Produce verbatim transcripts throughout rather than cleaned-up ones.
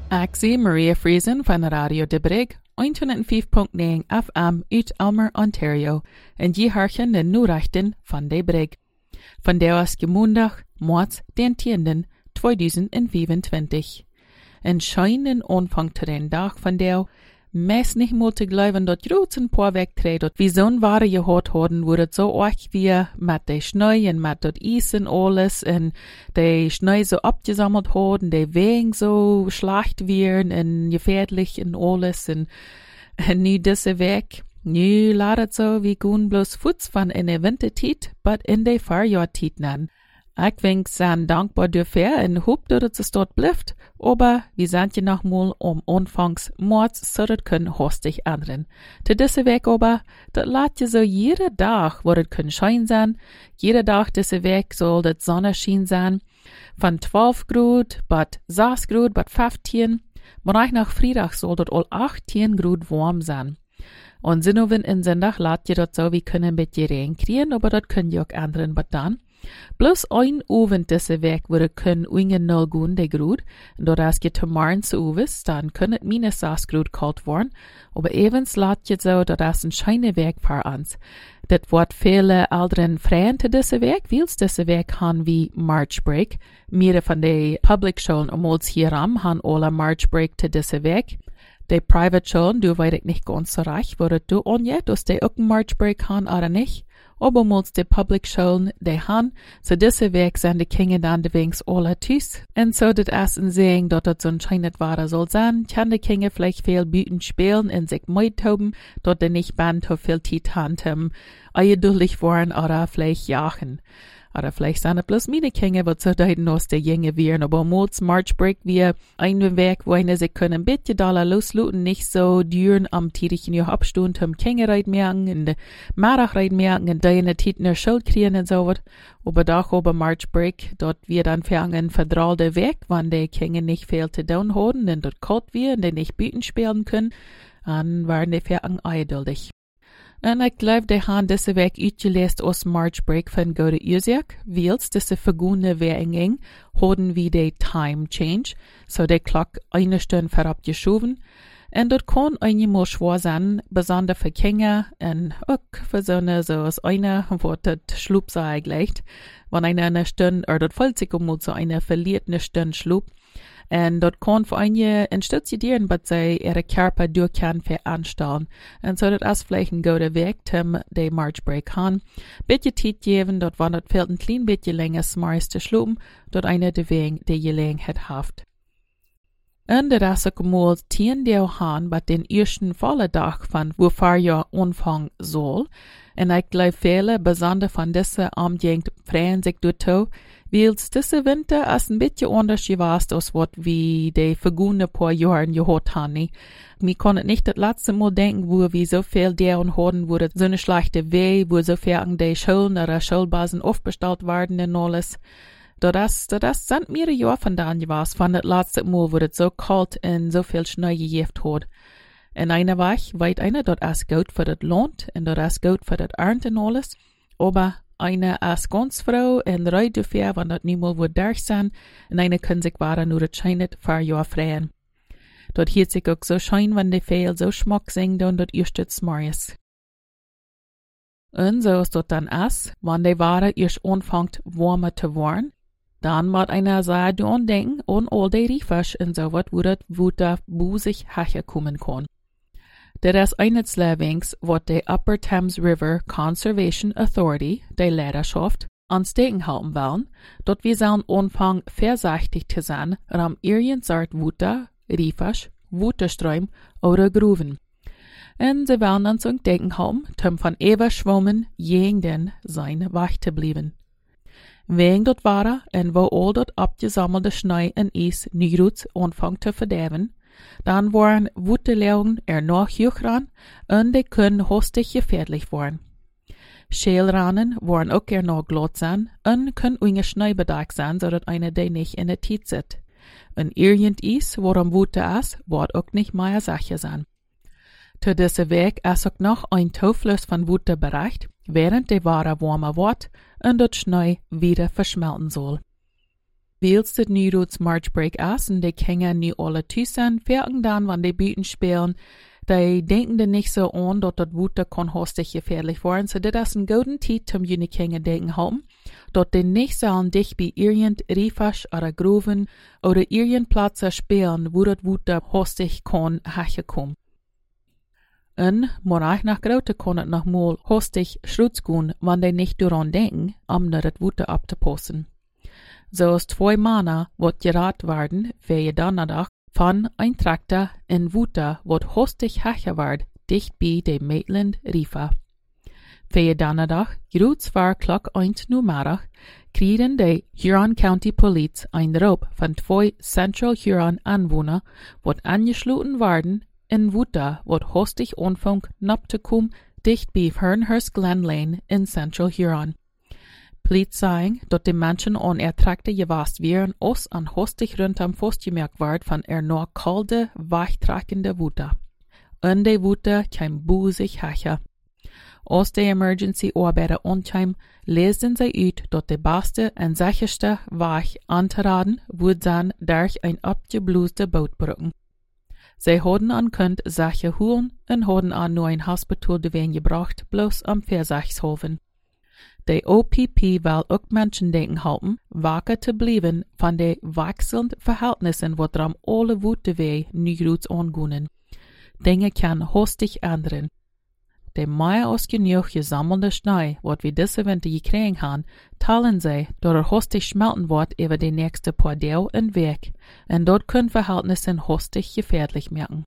Ik zie Maria Friesen van Radio De Brig, honderdvijf komma negen F M uit Elmer, Ontario, en die harken de nieuwrechten van De Brig. Vandaag is maandag, maart den tienden, tweeduizend vijfentwintig. En schijnen aanvang te den dag vandaag, meest niet meer te geloven dat groot een paar weg treedt, dat we zo'n ware gehoord hadden, wordt het zo erg wie met de sneeuw en met dat ijs en alles, en de sneeuw zo opgesammeld hadden, de wegen zo slecht werden en gefährlich en alles, en, en nu deze week, nu laat het zo, wie gaan bloos voets van in de wintertijd, but in de voorjaartijd nan. Ik wink zijn dankbaar dafür en hoop dat het zo dort blijft, aber we zijn je nog mal om aanvangs maart zodat kunnen hostig anderen. Te deze week aber, dat laat je zo jede dag waar het kan schijn zijn, jede dag deze week zal het zonneschien zijn, van twaalf graden, bat zes graden, bat vijftien, maar ook nach vrijdag zal het al achttien graden warm zijn. En zinnoven en zondag laat je dat zo, we kunnen een beetje regen krijgen, aber dat kun je ook anderen wat dan. Plus een oven deze week wordt kun ungen nul gaan de groed, en doordat je te morgen zo is, dan kan het minus zes graden koud worden, aber evens laat je zo dat is een schijne week voor ons. Dat wordt vele ouderen vrijen te deze week, wils deze week gaan we March break. Meer van de public scholen om ons hieram gaan alle March break te deze week. De private scholen, du weet ik niet ganz so recht, wordt het du onjet, dus de ook een March break gaan, oder niet. Obermals de public scholen, de han, so diese week zijn de kinderen dan de wenks alle thuis. En so dat es een zeggen dat het zo'n schijnet ware zal zijn, kan de kinderen vielleicht veel buiten spelen en zich moeite hebben, dat de nicht band so viel tijd haben, eierduchlich worden oder vielleicht jagen. Oder vielleicht sind es bloß meine Kinder, was so deuten aus der Jenge wären, aber Mods March Break wir einen Weg, wo eine sie können ein bisschen Dollar losluten, nicht so düren am tierigen Jahr abstund, am Kingerreit merken, in der Marachreit merken, in der in der Titner Schuld kriegen und so was. Aber doch über March Break, dort wir dann fangen verdrahlte Weg, wann die Kinder nicht viel zu tun haben, und dort kalt wir, und die nicht Büten spielen können, dann waren die fangen einduldig. En ik geloof de han deze week uitgeleest als March Break van Gode Uzak, wils deze vergoene werking hadden we de time change, so de klok eine Stunde verab geschoven, en dat kon eenmaal schwer zijn, besonder voor kinderen, en ook voor zo'n zoals eine, wordt het sloep zo eigenlijk, wanneer eine Stunde, or dat voelt zich om zo eine verliert eine Stunde sloep, en dat kon voor een een stukje dieren, wat zij ihre Körper durch kan veranstellen. En so dat is vielleicht een goede weg, om de March Break kan. Beetje tijd geven, dat wanneer het veel een klein beetje länger smaars te slopen, dat eine de wegen de gelegenheid heeft. En dat is ook mal tien deel gaan, wat den eersten volle dag van waarvoor je aanvang zal. En ik geloof vele, besonder van deze omgeving, freien zich daartoe, wils diese winter is een beetje anders geweest als wat we de vergangene paar jaren gehad hebben. We kon het niet het laatste mal denken, wo we zoveel deren hadden, wo het zo'n slechte wee, wo zoveel aan de scholen oder schoolbazen aufgestellt werden en alles. Dat is, dat is zijn meerdere jaar vandaan geweest, van het laatste mal, wo het zo kalt en zoveel sneeuw gegeven had. En eine weg weet eine, dat is goed voor het land, en dat is goed voor het arend en alles, aber eine is ganz vrouw en rijdt de ver, want dat niemand wordt daar zijn, en eine kan zich waren nur het schijnet voor jaar vrijen. Dat hield zich ook zo schijn, wanneer de veel zo schmak zingt, dan dat eerst het smarjes. En zo is dat dan is, wanneer de waren eerst aanvangt warmer te worden, dan moet einer zij doen denken aan al die riefers en zo wat, wo dat wo da boezig herkomen kon. Dat is eines wat de Upper Thames River Conservation Authority, de leiderschaft, aansteken houden willen, dat we zijn aanvang voorzichtig te zijn om irgend soort water, riefers, waterstruim oder groeven. En ze willen ons ook denken houden, om van eeuwig zwommen jengden zijn weg te blijven. Wegen dat waren en wo al dat opgezamelde sneeuw en ijs nu roots aanvangt te verderven, dan worden waterleeuwen er nog hoger en die kunnen hostig gefährlich worden. Scheelranen worden ook er nog glad zijn en kunnen unge sneeuwbedekt zijn, zodat eine die niet in de tijd zit. En irgend iets waarom water is, wordt ook niet meer sicher zijn. Te deze week is ook nog een toeflus van water bereicht, während de ware warmer wordt en dat sneeuw wieder verschmelten zal. Weils het nu roots Marchbreak is en die kingen nu alle tussen, verken dan, wanneer die buiten spelen, die denken er nicht so an, dat dat Wutter kon hostig gefährlich worden, so dit is een gouden tijd om jullie kingen denken houden, dat die nicht sollen dich bij irgend Riefas oder Groven oder irgend Platz spelen, wo dat Wutter hostig kon hachen kom. En, maar ich nach grote kon het nog mal hostig schruts gaan, wanneer die nicht daran denken, om naar het Wutter abzupassen. So ist zwei Männer, wat gerat werden, für je Donnerdag, von ein Traktor in Wutter, wat hostig hache ward, dicht bei de Maitland Rifa. Für je Donnerdag, groot zwaar klok eins nummerig, kriegen de Huron County Police ein Roep von zwei Central Huron Anwohner, wat angeschloten waren in Wutter, wat hostig Anfang naptekum, dicht bei Fernhurst Glen Lane in Central Huron. Police sagen, dat de Menschen an ertrakte gewast wären, os an hostig rundam vastgemerkt ward van er nur kalde, weichtrakende Wutter. En de Wutter kein busig hache. Als de emergency arbeiter ontheim, leesden zij uit dat de beste en sicherste weg aan te raden, would zijn durch een abgebloosde bootbrücken. Zij hadden aan kunt zache holen en hadden aan nu een hospital de ween gebracht, bloos am Versachtshoven. De O P P wil ook mensen denken helpen, wakker te blijven van de wechselende verhältnissen wat er am alle woedewee nu groots aangoenen. Dingen kan hostig ändern. De meer als genoeg gesammelde Schnee, wat we deze winter gekregen haben, talen zij dat er hostig schmelten wordt over de nächste paar Deel en week, en dat kunnen verhältnissen hostig gefährlich merken.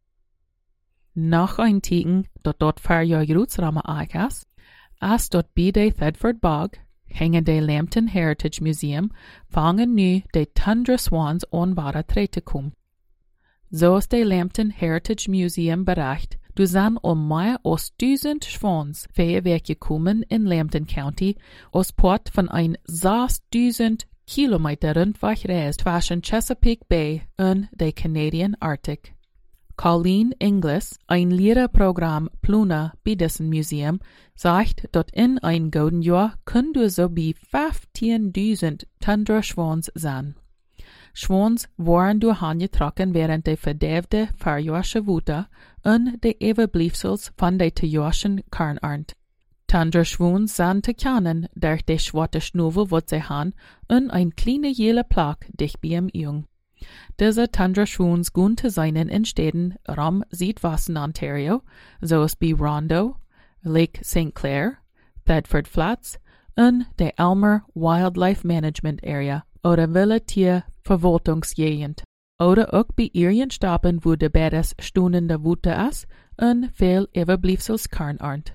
Nach ein Tigen, dat dort vier Jahre grootsramme aangas, als dat bij de Thedford Bog, hängen de Lambton Heritage Museum, vangen nu de Tundra Swans aan ware trete kom. Zoals de Lambton Heritage Museum bericht, du zijn al meer als duizend Schwans verwerkt gekomen in Lambton County, als part van een zesduizend kilometer rundweg reis tussen Chesapeake Bay en de Canadian Arctic. Colleen Inglis, ein Lehrerprogramm Pluna bei dessen Museum, sagt, dat in ein gouden Jahr können du so bei vijftienduizend Tundra-Schwans sein. Schwans waren durch angetrokken während der verderfde vierjährige Wutter und de Überbleibsels von der tejahrischen Karnarnt. Tundra-Schwans sind zu kennen durch de schwarze Schnubel, wat sie haben, und ein kleine jelle Plak dicht bei ihm Jung. Diese Tundra-Schwans gehen zu seinen in Städten rum Südwesten Ontario, so ist bei Rondo, Lake Saint Clair, Thedford Flats und der Elmer Wildlife Management Area oder Wildtierverwaltungsgegend. Oder auch bei ihren Stappen, wo der Bäres stunende Wutter ist und viel Überbleibsels Karnarnt.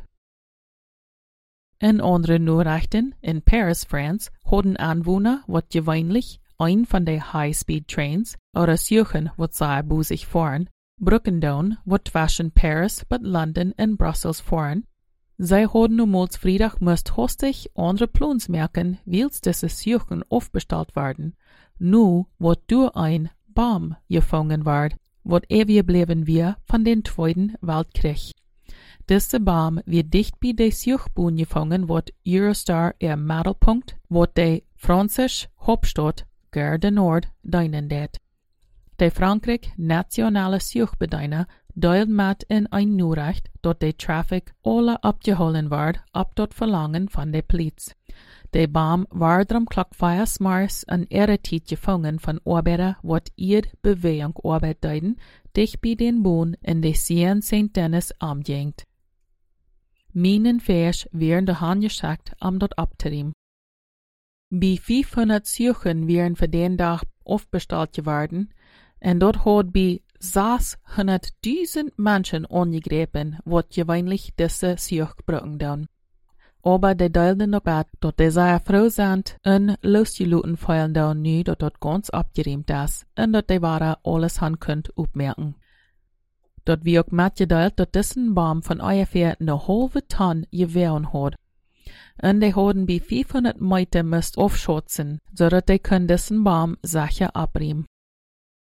In anderen Nachrichten, in Paris, France, haben Anwohner, wat gewöhnlich ein von den High-Speed-Trains oder suchen, wat sie busig fahren, Brücken down, wat zwischen Paris, but London und Brussels fahren. Sie haben nochmals Freitag müsst hostig andere Plans merken, wils diese Suchen aufbestellt werden. Nu, wat durch ein Baum gefangen ward, wat ewig bleiben wir von den Zweiten Weltkrieg. Diese Baum wird dicht bei der Suchbahn gefangen, wat Eurostar ihr Mittelpunkt, wat der französische Hauptstadt Gare du Nord dienen det. De Frankrijk nationale Suchbedeiner deilt met in ein Nachricht, dat de Traffic alle abgeholen ward, ab dort Verlangen von der Police. De Baum war drum klockfeier smars an Irritit gefangen von Arbeiter, wat ihr Bewegung Arbeit deuten, dicht bei den Bohnen in de Seine Saint-Denis amgengt. Minen Fisch wären de Hand geschickt, um dort abzuriemen. Bei vijfhonderd Suchen wären für den Tag aufbestellt geworden, und dort hat bei sechshunderttausend Menschen angegriffen, wat gewöhnlich diese Such brücken dann. Aber die deilden noch bad, dat die sehr froh sind und losgeluten feilen dann nu, dat dort ganz abgeräumt ist und dat die Ware alles han könnt aufmerken. Dort wie auch mitgeteilt, dat diesen Baum von ungefähr eine halbe Tonne Gewehren hat. Und die haben bei vierhundert Meter müsst aufschützen, so dass die können diesen Baum sicher abriemen.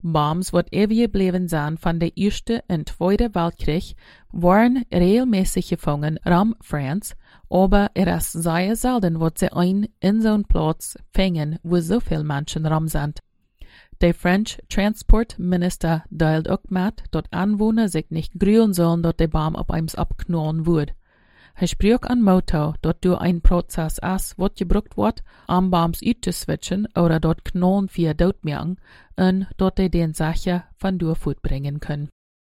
Bombs wat ewig bleven zijn van de Eerste en Tweede Weltkrieg waren regelmäßig gefangen ram France, aber er ist sehr selten wat sie ein in zo'n Platz fängen, wo so viel Menschen ram sind. Der French Transportminister deilt auch mit, dat Anwohner sich nicht grülen sollen, dat die Bomb auf eins abknallen wird. Er spricht an Motto, dat du ein Prozess ist, wat gebraucht wird, um Bombs auszuswitchen oder dort Knallen für Todmerken und dat die den Sache von Durchfut bringen können.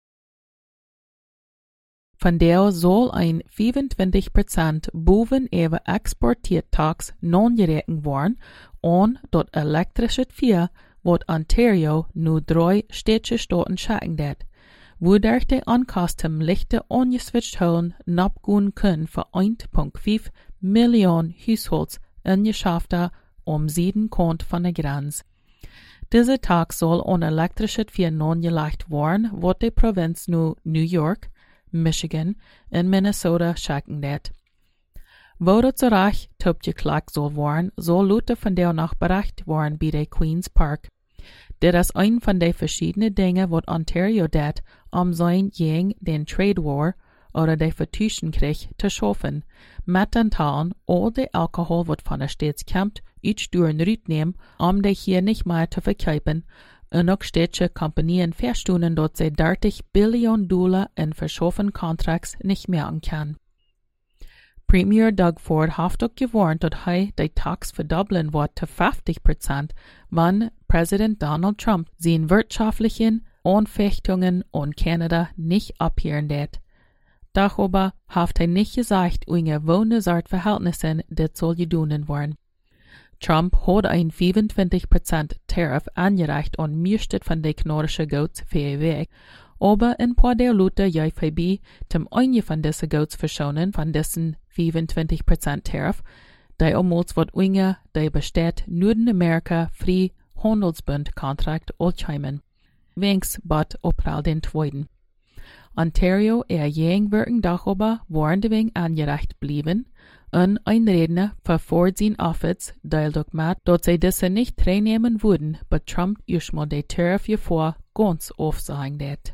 Von der soll ein fünfundzwanzig Prozent boven ewe exportiert tax non-gerechnet worden und dat elektrische Vier, wat Ontario nu drei städtische Staaten schacken det, wodurch die Ankosten lichte ongeswitcht holen nabgehen können für eins Komma fünf Millionen Haushalts in Geschäfte um sieben Kant von der Grenze. Diese Tax soll on elektrische Vier non-gelegt worden, wat die Provinz nu New York, Michigan und Minnesota schacken det. Wo das zurecht topgeklagt soll worden, soll Leute von der nach bericht worden bei der Queen's Park. Das ist ein von den verschiedenen Dingen, was Ontario dat, um sein gegen den Trade War oder den Vertuschenkrieg zu schaffen, mit den Talen all der Alkohol, was von der Stadt kommt, each durch den nehmen, um den hier nicht mehr zu verkaufen, und auch städtische Kompanien verstehen, dass sie dreißig Billionen Dollar in verschoffenen Contracts nicht mehr kann. Premier Doug Ford hat auch gewarnt, dass er die Tax verdoppeln wird zu fünfzig Prozent, wenn Präsident Donald Trump seine wirtschaftlichen Anfechtungen an Kanada nicht abhören wird. Darüber hat er nicht gesagt, unter welchen Verhältnissen das soll getan werden. Trump hat ein fünfundzwanzig Prozent Tariff angereicht an meiste von den kanadischen Goods für den Weg, aber ein paar der Leute ja vorbei, zum einen von diesen Goods verschonen von diesen fünfundzwanzig Prozent Tariff, der omals wat unge der besteht Nordamerika Free Handelsbund Kontrakt olcheimen, wenks bat April den Zweiten. Ontario er jeng wirken darüber waren de wing angereicht blieben, und ein Redner für Ford sein Office teilt auch mit, dass sie diese nicht teilnehmen würden, aber Trump erstmal die Tariff vor ganz aufsagen det.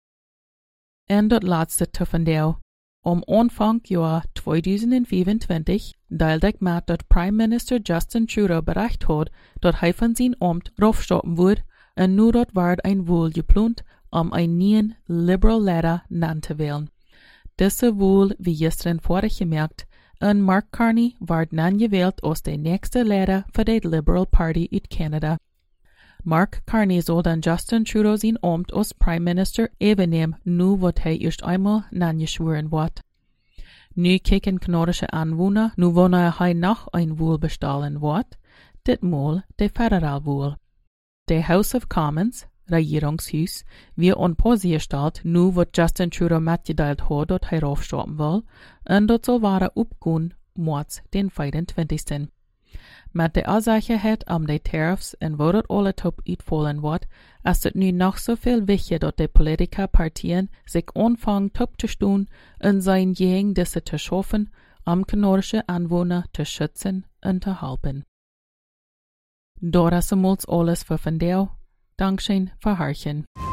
Und das letzte von der. Am Anfang Jahr zwanzig fünfundzwanzig teilt ich mit, dass Prime Minister Justin Trudeau bericht hat, dass er von seinem Amt raufstoppen wird, und nur dort wird ein Wohl geplant, um einen neuen Liberal Leader nennen zu wählen. Diese Wohl, wie gestern vorig gemerkt, und Mark Carney wird dann gewählt als der nächste Leader für die Liberal Party in Kanada. Mark Carney soll dann Justin Trudeau sein Amt als Prime Minister übernehmen, nur wird er erst einmal nachgeschworen wird. Nu kicken kanadische Anwohner, nu wann er noch ein Wohl bestahlen wird, dit mal der Federalwohl. Der House of Commons, Regierungshaus, wie an Pause gestellt, nu wird Justin Trudeau mitgeteilt hat, dass er aufstoppen will, und das soll waren upgehen, März den fünfundzwanzigsten Mit der Unsicherheit um die Tariffs und wo das alle top uitfallen wird, ist es nu noch so viel wichtiger, dass die Politikerpartien sich anfangen top zu tun und sein gegen diese zu schaffen, um kanadische Anwohner zu schützen und zu helfen. Das ist alles für von der. Dankeschön für Hörchen.